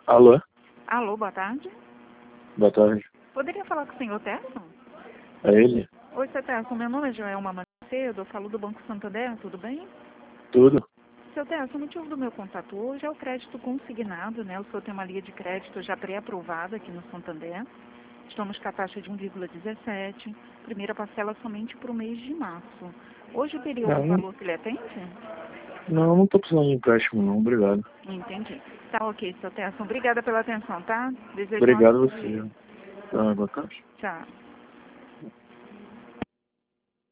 Alô? Alô, boa tarde. Boa tarde. Poderia falar com o senhor Terson? É ele? Oi, seu Terson, meu nome é Joelma Macedo, eu falo do Banco Santander, tudo bem? Tudo? Seu Terson, o motivo do meu contato hoje é o crédito consignado, né? O senhor tem uma linha de crédito já pré-aprovada aqui no Santander. Estamos com a taxa de 1,17, primeira parcela somente para o mês de março. Hoje teria algum valor que lhe atende? Não estou precisando de empréstimo não, obrigado. Entendi. Tá ok, seu Terson. Obrigada pela atenção, tá? Desejo um Obrigado ótimo você. dia. Boa tarde. Tchau.